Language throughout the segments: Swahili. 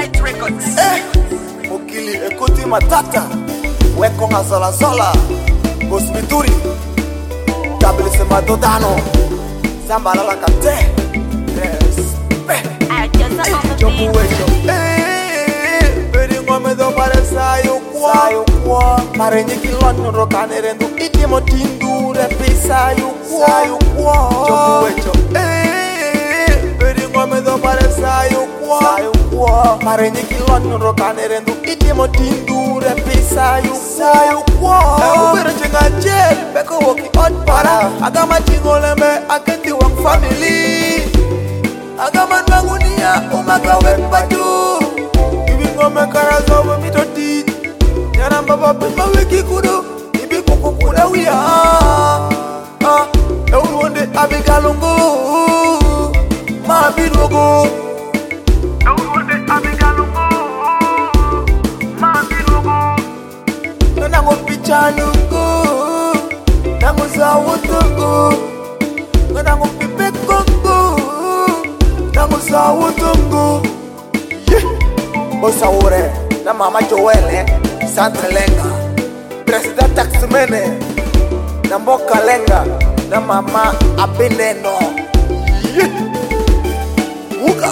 Night Records. Mokili ekuti matata weko nga zola zola Gosmituri Tabili sema dodano Zambala la kate Respect Joku wecho Peri ngome do pare sayo kwa Mare nyiki lonu rokane rendu Iti motindu repi sayo kwa Joku wecho Peri ngome do pare sayo kwa Mare nyiki lonu rokane rendu Iti motindu repi sayo kwa Ubere chenga jel Beko woki hot para Agama tingolembe akenti wang family Agama nwangunia umakawe patu Ibi ngome karazowe mitoti Nyana mbaba pima wiki kudu Ibi kukukuda wia Euruonde abigalungu Mabirugo Euruonde abigalungu Mabirugo Nanango pichalungu Nango zawutungu Nanango pipekongu Nango zawutungu Osawure na mama Joelle Santre Lenga President Taximene na Mboka Lenga na mama Abineno Uka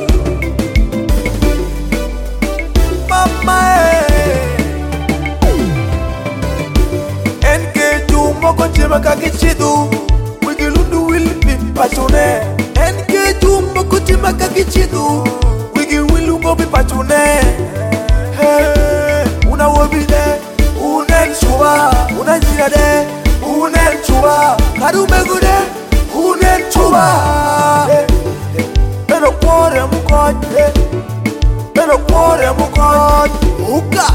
Mama NK Jumoko Chima Kakichidu Wigilundu will be passionate NK Jumoko Chima Kakichidu Wigilu go be passionate Una wobide, unen chuba, una jirade, unen chuba, karume gude, unen chuba. Pero cuore mukot, uka.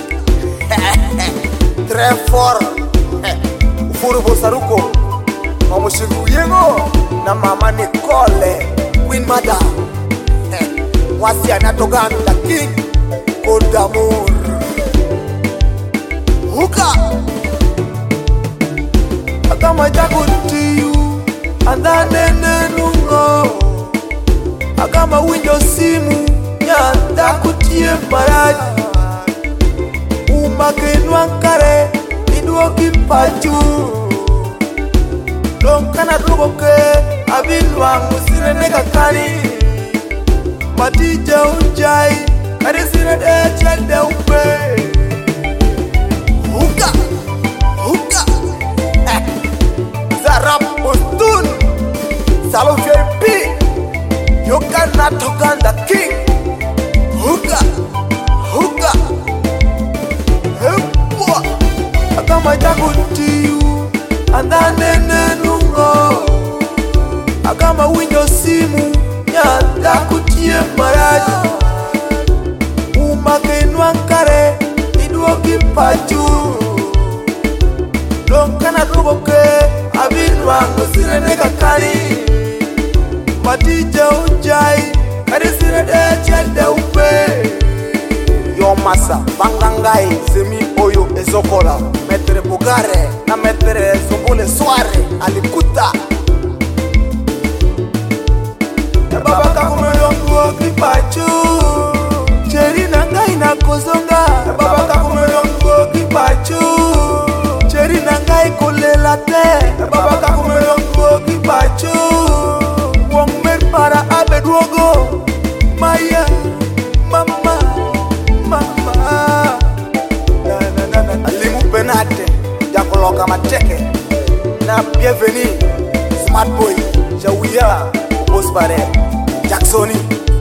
Très fort. Ufuru bosaruko, mama shigu yengo, na mama Nicole, Queen Mother. Wasi anatoka the king. Good amour Huka Akama jaguti you Andane nungo Akama winjo simu Nyanda kutie maraji Umake nwankare Iduo kimpachu Lonkana ruboke Abinwa musire nekakani Matija ujai Karisina de chande upe Huka Zarab Postun Salo VIP Yokana Tokanda King Huka Hepwa Akama jaguti you Andane nungo Akama winjo simu Nyanda kutie maraji Makenwankare Iduo kimpachu Lonkana ruboke Abinwa ngusire nekakani Matija ujai Karisire de chende upe Yo masa Bangangai Semi oyo ezokola Metere bugare Na metere zongole soare Alikuta Baba kakume yonguo kimpachu Cheri nangai na kozonga Baba kakumelongo kipachu Cheri nangai kulela te Baba kakumelongo kipachu Wongmer para abeduogo Maya Mama Alimu penate Jakoloka mateke Na bienvenue Smart boy Jawia Bospare Jacksoni